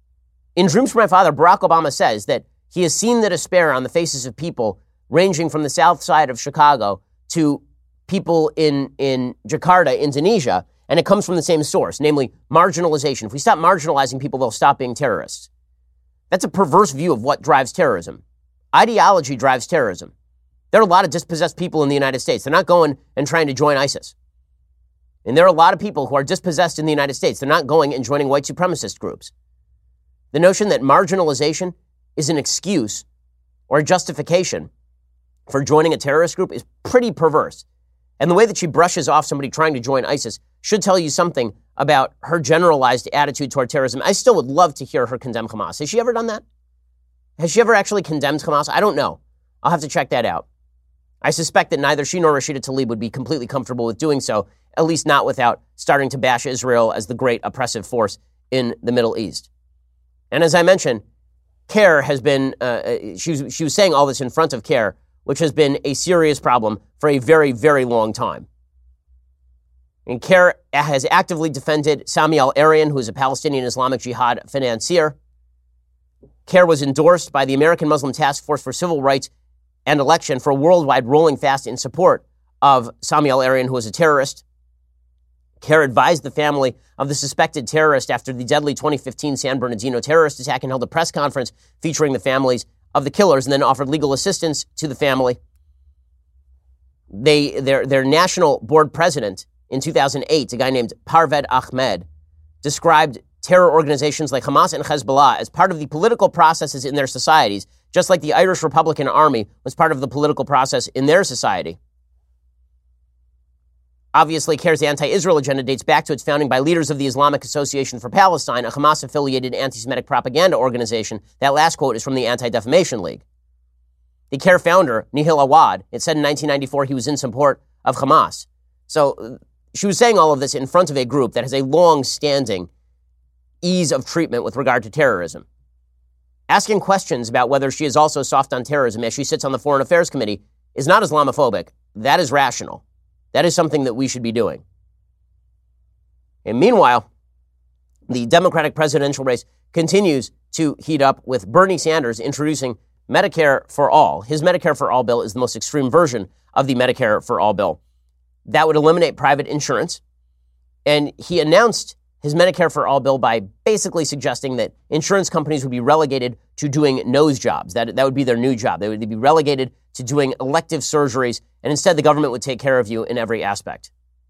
in Dreams from My Father, Barack Obama says that he has seen the despair on the faces of people ranging from the south side of Chicago to people in, in Jakarta, Indonesia, and it comes from the same source, namely marginalization. If we stop marginalizing people, they'll stop being terrorists. That's a perverse view of what drives terrorism. Ideology drives terrorism. There are a lot of dispossessed people in the United States. They're not going and trying to join ISIS. And there are a lot of people who are dispossessed in the United States. They're not going and joining white supremacist groups. The notion that marginalization is an excuse or a justification for joining a terrorist group is pretty perverse. And the way that she brushes off somebody trying to join ISIS should tell you something about her generalized attitude toward terrorism. I still would love to hear her condemn Hamas. Has she ever done that? Has she ever actually condemned Hamas? I don't know. I'll have to check that out. I suspect that neither she nor Rashida Tlaib would be completely comfortable with doing so, at least not without starting to bash Israel as the great oppressive force in the Middle East. And as I mentioned, CAIR has been, uh, she, was, she was saying all this in front of CAIR, which has been a serious problem for a very, very long time. And CAIR has actively defended Sami al-Arian, who is a Palestinian Islamic Jihad financier. CAIR was endorsed by the American Muslim Task Force for Civil Rights and Election for a worldwide rolling fast in support of Sami al-Arian, who was a terrorist. CARE advised the family of the suspected terrorist after the deadly twenty fifteen San Bernardino terrorist attack and held a press conference featuring the families of the killers and then offered legal assistance to the family. They, their, their national board president in two thousand eight, a guy named Parved Ahmed, described terror organizations like Hamas and Hezbollah as part of the political processes in their societies, just like the Irish Republican Army was part of the political process in their society. Obviously, CARE's anti-Israel agenda dates back to its founding by leaders of the Islamic Association for Palestine, a Hamas-affiliated anti-Semitic propaganda organization. That last quote is from the Anti-Defamation League. The CARE founder, Nihil Awad, it said in nineteen ninety-four he was in support of Hamas. So she was saying all of this in front of a group that has a long-standing ease of treatment with regard to terrorism. Asking questions about whether she is also soft on terrorism as she sits on the Foreign Affairs Committee is not Islamophobic. That is rational. That is something that we should be doing. And meanwhile, the Democratic presidential race continues to heat up with Bernie Sanders introducing Medicare for All. His Medicare for All bill is the most extreme version of the Medicare for All bill. That would eliminate private insurance. And he announced his Medicare for All bill by basically suggesting that insurance companies would be relegated to doing nose jobs. That, that would be their new job. They would be relegated to doing elective surgeries, and instead the government would take care of you in every aspect.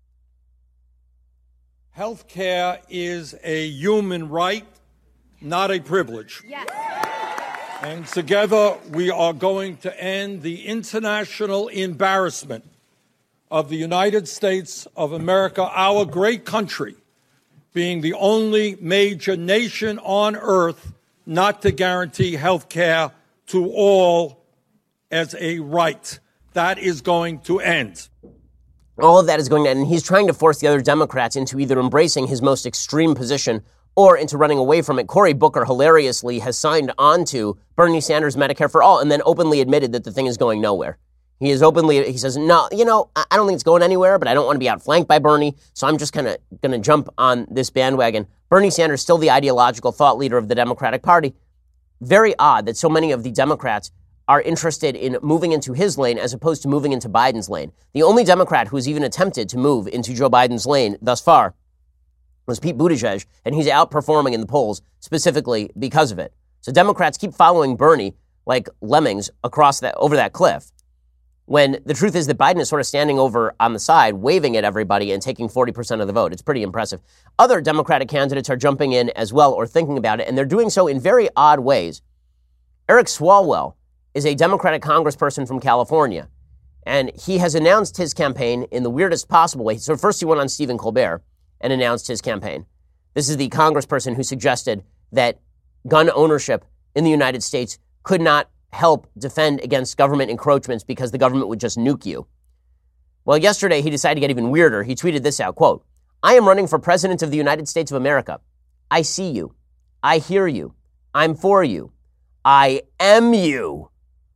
Healthcare is a human right, not a privilege. Yes. And together we are going to end the international embarrassment of the United States of America, our great country, being the only major nation on earth not to guarantee health care to all as a right. That is going to end. All of that is going to end, and he's trying to force the other Democrats into either embracing his most extreme position or into running away from it. Cory Booker, hilariously, has signed on to Bernie Sanders' Medicare for All and then openly admitted that the thing is going nowhere. He is openly, he says, no, you know, I don't think it's going anywhere, but I don't want to be outflanked by Bernie, so I'm just kind of going to jump on this bandwagon. Bernie Sanders, still the ideological thought leader of the Democratic Party. Very odd that so many of the Democrats are interested in moving into his lane as opposed to moving into Biden's lane. The only Democrat who has even attempted to move into Joe Biden's lane thus far was Pete Buttigieg, and he's outperforming in the polls specifically because of it. So Democrats keep following Bernie like lemmings across that over that cliff, when the truth is that Biden is sort of standing over on the side, waving at everybody and taking forty percent of the vote. It's pretty impressive. Other Democratic candidates are jumping in as well or thinking about it, and they're doing so in very odd ways. Eric Swalwell is a Democratic congressperson from California, and he has announced his campaign in the weirdest possible way. So first he went on Stephen Colbert and announced his campaign. This is the congressperson who suggested that gun ownership in the United States could not help defend against government encroachments because the government would just nuke you. Well, yesterday he decided to get even weirder. He tweeted this out, quote, "I am running for president of the United States of America. I see you. I hear you. I'm for you. I am you."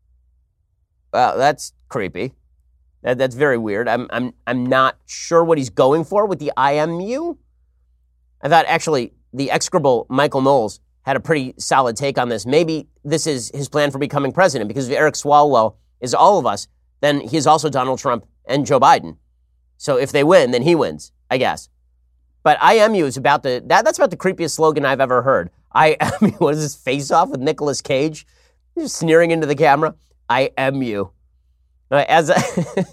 Well, that's creepy. That, that's very weird. I'm, I'm, I'm not sure what he's going for with the I am you. I thought actually the execrable Michael Knowles had a pretty solid take on this. Maybe this is his plan for becoming president, because if Eric Swalwell is all of us, then he is also Donald Trump and Joe Biden. So if they win, then he wins, I guess. But I am you is about the, that, that's about the creepiest slogan I've ever heard. I am you. What is this, Face Off with Nicolas Cage? Just sneering into the camera. I am you. Uh, as a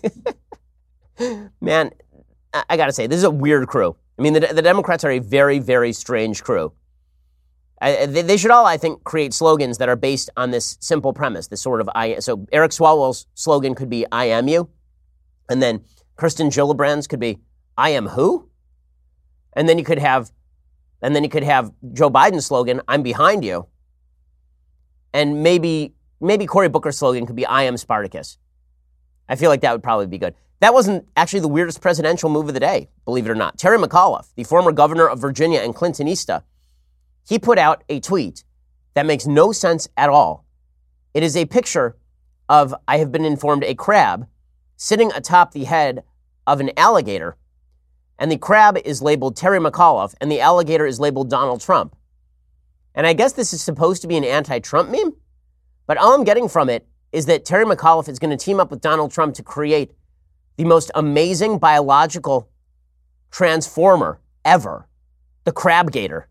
man, I, I got to say, this is a weird crew. I mean, the, the Democrats are a very, very strange crew. I, they, they should all, I think, create slogans that are based on this simple premise, this sort of I. So Eric Swalwell's slogan could be I am you. And then Kirsten Gillibrand's could be I am who? And then you could have, and then you could have Joe Biden's slogan, I'm behind you. And maybe, maybe Cory Booker's slogan could be I am Spartacus. I feel like that would probably be good. That wasn't actually the weirdest presidential move of the day, believe it or not. Terry McAuliffe, the former governor of Virginia and Clintonista, he put out a tweet that makes no sense at all. It is a picture of, I have been informed, a crab sitting atop the head of an alligator, and the crab is labeled Terry McAuliffe, and the alligator is labeled Donald Trump. And I guess this is supposed to be an anti-Trump meme, but all I'm getting from it is that Terry McAuliffe is going to team up with Donald Trump to create the most amazing biological transformer ever, the crab gator.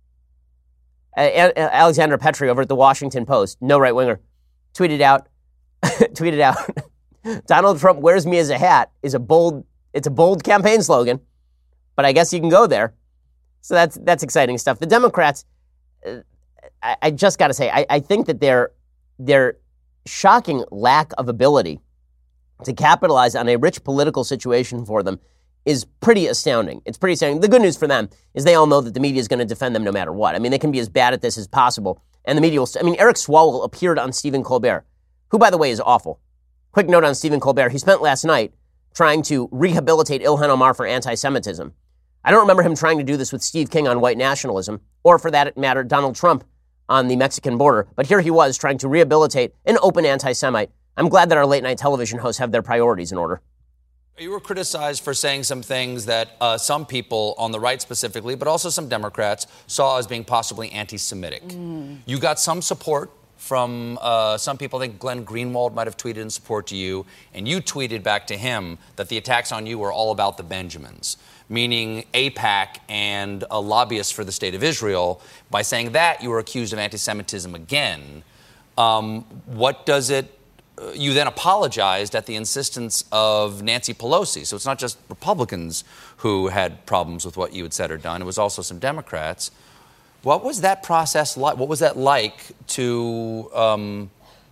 Uh, Alexandra Petri over at the Washington Post, no right-winger, tweeted out, tweeted out, Donald Trump wears me as a hat is a bold, it's a bold campaign slogan, but I guess you can go there. So that's that's exciting stuff. The Democrats, uh, I, I just got to say, I, I think that their their shocking lack of ability to capitalize on a rich political situation for them is pretty astounding. It's pretty astounding. The good news for them is they all know that the media is going to defend them no matter what. I mean, they can be as bad at this as possible, and the media will. St- I mean, Eric Swalwell appeared on Stephen Colbert, who, by the way, is awful. Quick note on Stephen Colbert: he spent last night trying to rehabilitate Ilhan Omar for anti-Semitism. I don't remember him trying to do this with Steve King on white nationalism, or for that matter, Donald Trump on the Mexican border. But here he was trying to rehabilitate an open anti-Semite. I'm glad that our late-night television hosts have their priorities in order. You were criticized for saying some things that uh, some people on the right specifically, but also some Democrats, saw as being possibly anti-Semitic. Mm. You got some support from uh, some people. I think Glenn Greenwald might have tweeted in support to you, and you tweeted back to him that the attacks on you were all about the Benjamins, meaning AIPAC and a lobbyist for the state of Israel. By saying that, you were accused of anti-Semitism again. Um, what does it... Uh, you then apologized at the insistence of Nancy Pelosi. So it's not just Republicans who had problems with what you had said or done. It was also some Democrats. What was that process like? What was that like to um,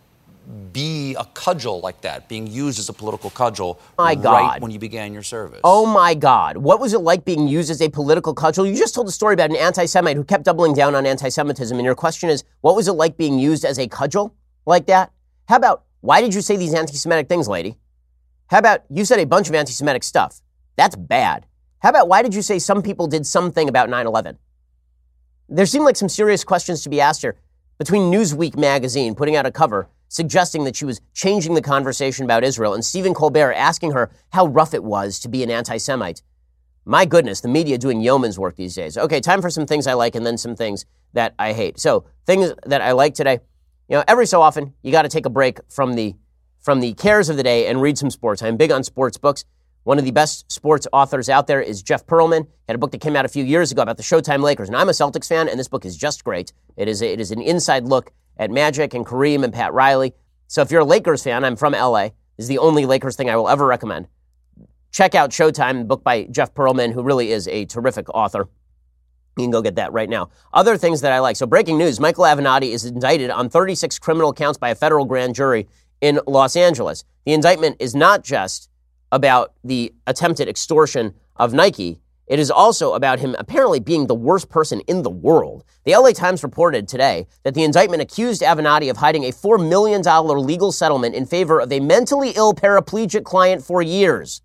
be a cudgel like that, being used as a political cudgel my right God. when you began your service? Oh, my God. What was it like being used as a political cudgel? You just told a story about an anti-Semite who kept doubling down on anti-Semitism, and your question is, what was it like being used as a cudgel like that? How about, why did you say these anti-Semitic things, lady? How about, you said a bunch of anti-Semitic stuff. That's bad. How about, why did you say some people did something about nine eleven? There seemed like some serious questions to be asked here. Between Newsweek magazine putting out a cover suggesting that she was changing the conversation about Israel, and Stephen Colbert asking her how rough it was to be an anti-Semite. My goodness, the media doing yeoman's work these days. Okay, time for some things I like and then some things that I hate. So, things that I like today. You know, every so often, you got to take a break from the from the cares of the day and read some sports. I'm big on sports books. One of the best sports authors out there is Jeff Pearlman. He had a book that came out a few years ago about the Showtime Lakers. And I'm a Celtics fan, and this book is just great. It is a, it is an inside look at Magic and Kareem and Pat Riley. So if you're a Lakers fan, I'm from L A. This is the only Lakers thing I will ever recommend. Check out Showtime, the book by Jeff Pearlman, who really is a terrific author. You can go get that right now. Other things that I like. So breaking news, Michael Avenatti is indicted on thirty-six criminal counts by a federal grand jury in Los Angeles. The indictment is not just about the attempted extortion of Nike. It is also about him apparently being the worst person in the world. The L A Times reported today that the indictment accused Avenatti of hiding a four million dollars legal settlement in favor of a mentally ill paraplegic client for years.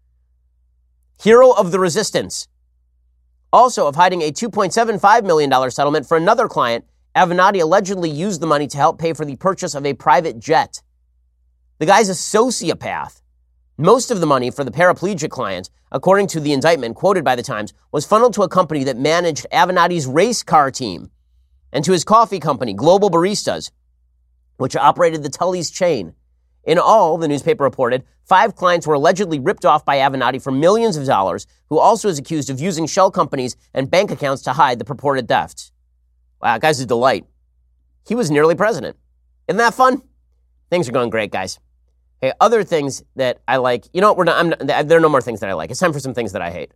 Hero of the resistance. Also of hiding a two point seven five million dollars settlement for another client. Avenatti allegedly used the money to help pay for the purchase of a private jet. The guy's a sociopath. Most of the money for the paraplegic client, according to the indictment quoted by the Times, was funneled to a company that managed Avenatti's race car team and to his coffee company, Global Baristas, which operated the Tully's chain. In all, the newspaper reported, five clients were allegedly ripped off by Avenatti for millions of dollars, who also is accused of using shell companies and bank accounts to hide the purported thefts. Wow, that guy's a delight. He was nearly president. Isn't that fun? Things are going great, guys. Hey, other things that I like. You know what? We're not, I'm not, there are no more things that I like. It's time for some things that I hate.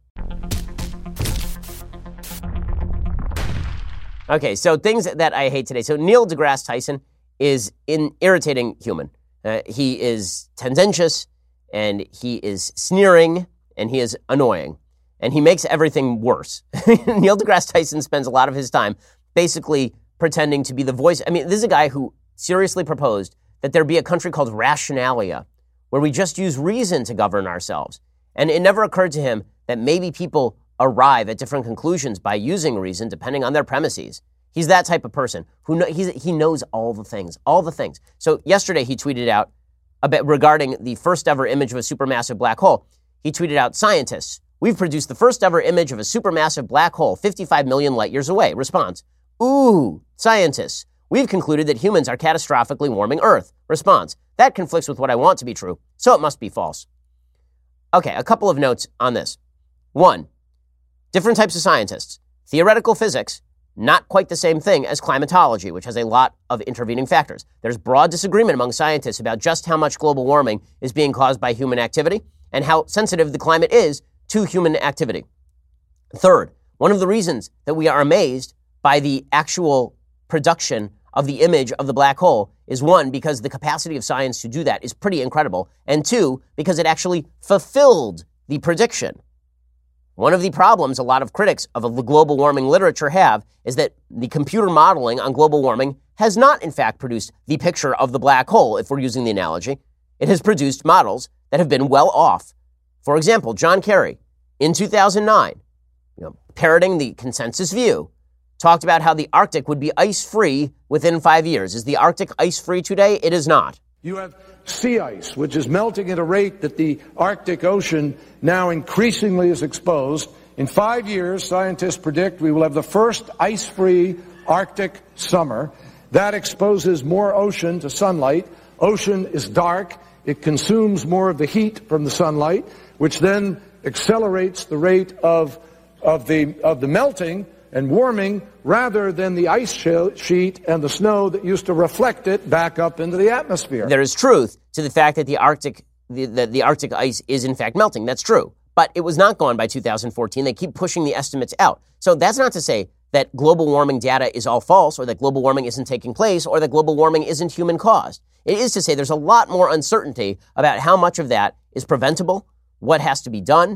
Okay, so things that I hate today. So Neil deGrasse Tyson is an irritating human. Uh, he is tendentious, and he is sneering, and he is annoying. And he makes everything worse. Neil deGrasse Tyson spends a lot of his time basically pretending to be the voice. I mean, this is a guy who seriously proposed that there be a country called Rationalia, where we just use reason to govern ourselves. And it never occurred to him that maybe people arrive at different conclusions by using reason depending on their premises. He's that type of person who know, he's, he knows all the things, all the things. So yesterday he tweeted out a bit regarding the first ever image of a supermassive black hole. He tweeted out, "Scientists, we've produced the first ever image of a supermassive black hole fifty-five million light years away." Response, "Ooh, scientists, we've concluded that humans are catastrophically warming Earth." Response, "That conflicts with what I want to be true, so it must be false." Okay, a couple of notes on this. One, different types of scientists. Theoretical physics, not quite the same thing as climatology, which has a lot of intervening factors. There's broad disagreement among scientists about just how much global warming is being caused by human activity and how sensitive the climate is to human activity. Third, one of the reasons that we are amazed by the actual production of the image of the black hole is, one, because the capacity of science to do that is pretty incredible, and two, because it actually fulfilled the prediction. One of the problems a lot of critics of the global warming literature have is that the computer modeling on global warming has not, in fact, produced the picture of the black hole, if we're using the analogy. It has produced models that have been well off. For example, John Kerry, in two thousand nine, you know, parroting the consensus view, talked about how the Arctic would be ice-free within five years. Is the Arctic ice-free today? It is not. You have sea ice, which is melting at a rate that the Arctic Ocean now increasingly is exposed. In five years, scientists predict we will have the first ice-free Arctic summer. That exposes more ocean to sunlight. Ocean is dark. It consumes more of the heat from the sunlight, which then accelerates the rate of, of, the, of the melting and warming rather than the ice sheet and the snow that used to reflect it back up into the atmosphere. There is truth to the fact that the Arctic, the, the, the Arctic ice is in fact melting. That's true. But it was not gone by two thousand fourteen. They keep pushing the estimates out. So that's not to say that global warming data is all false, or that global warming isn't taking place, or that global warming isn't human caused. It is to say there's a lot more uncertainty about how much of that is preventable, what has to be done,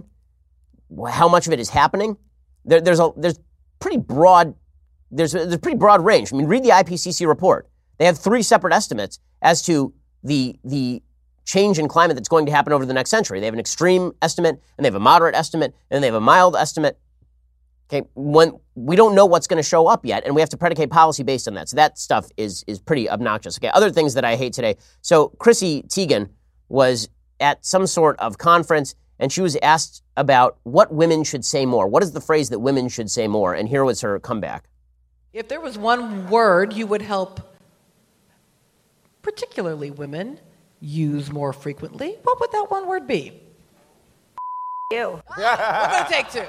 how much of it is happening. There, there's a there's pretty broad there's a, there's a pretty broad range. I mean, read the I P C C report. They have three separate estimates as to the the change in climate that's going to happen over the next century. They have an extreme estimate, and they have a moderate estimate, and they have a mild estimate. Okay, when we don't know what's going to show up yet, and we have to predicate policy based on that. So that stuff is is pretty obnoxious. Okay, other things that I hate today. So Chrissy Teigen was at some sort of conference, and she was asked about what women should say more. What is the phrase that women should say more? And here was her comeback. If there was one word you would help particularly women use more frequently, what would that one word be? You. We're going to take two.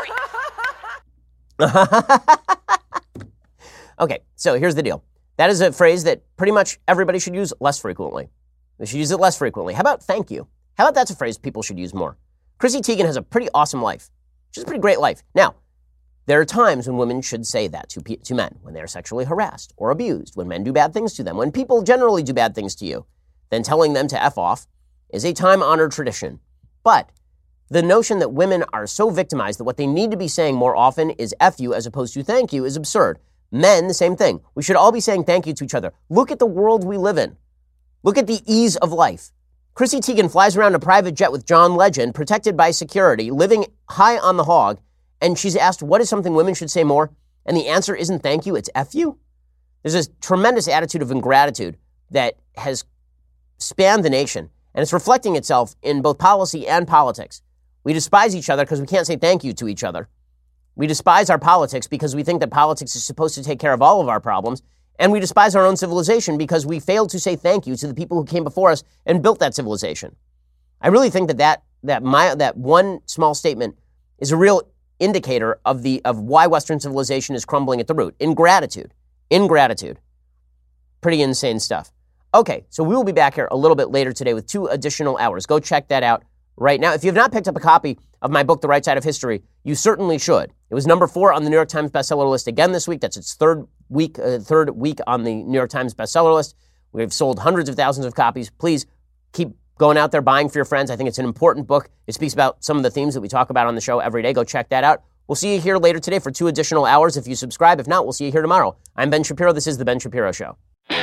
Okay, so here's the deal. That is a phrase that pretty much everybody should use less frequently. They should use it less frequently. How about thank you? How about that's a phrase people should use more? Chrissy Teigen has a pretty awesome life. She has a pretty great life. Now, there are times when women should say that to, pe- to men, when they are sexually harassed or abused, when men do bad things to them, when people generally do bad things to you. Then telling them to F off is a time-honored tradition. But the notion that women are so victimized that what they need to be saying more often is F you as opposed to thank you is absurd. Men, the same thing. We should all be saying thank you to each other. Look at the world we live in. Look at the ease of life. Chrissy Teigen flies around a private jet with John Legend, protected by security, living high on the hog, and she's asked, what is something women should say more? And the answer isn't thank you, it's F you. There's a tremendous attitude of ingratitude that has spanned the nation, and it's reflecting itself in both policy and politics. We despise each other because we can't say thank you to each other. We despise our politics because we think that politics is supposed to take care of all of our problems. And we despise our own civilization because we failed to say thank you to the people who came before us and built that civilization. I really think that that, that, my, that one small statement is a real indicator of, the, of why Western civilization is crumbling at the root. Ingratitude. Ingratitude. Pretty insane stuff. Okay, so we will be back here a little bit later today with two additional hours. Go check that out right now. If you have not picked up a copy of my book, The Right Side of History, you certainly should. It was number four on the New York Times bestseller list again this week. That's its third week, uh, third week on the New York Times bestseller list. We've sold hundreds of thousands of copies. Please keep going out there buying for your friends. I think it's an important book. It speaks about some of the themes that we talk about on the show every day. Go check that out. We'll see you here later today for two additional hours if you subscribe. If not, we'll see you here tomorrow. I'm Ben Shapiro. This is The Ben Shapiro Show.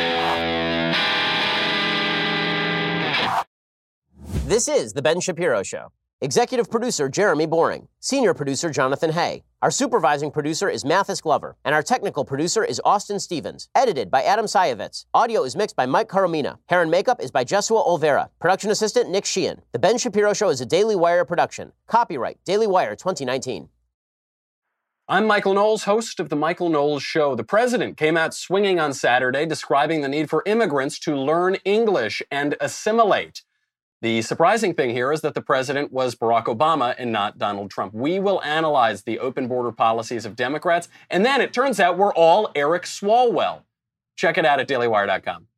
This is The Ben Shapiro Show. Executive producer Jeremy Boring. Senior producer Jonathan Hay. Our supervising producer is Mathis Glover. And our technical producer is Austin Stevens. Edited by Adam Sayevitz. Audio is mixed by Mike Coromina. Hair and makeup is by Jesua Olvera. Production assistant Nick Sheehan. The Ben Shapiro Show is a Daily Wire production. Copyright Daily Wire twenty nineteen. I'm Michael Knowles, host of The Michael Knowles Show. The president came out swinging on Saturday, describing the need for immigrants to learn English and assimilate. The surprising thing here is that the president was Barack Obama and not Donald Trump. We will analyze the open border policies of Democrats, and then it turns out we're all Eric Swalwell. Check it out at daily wire dot com.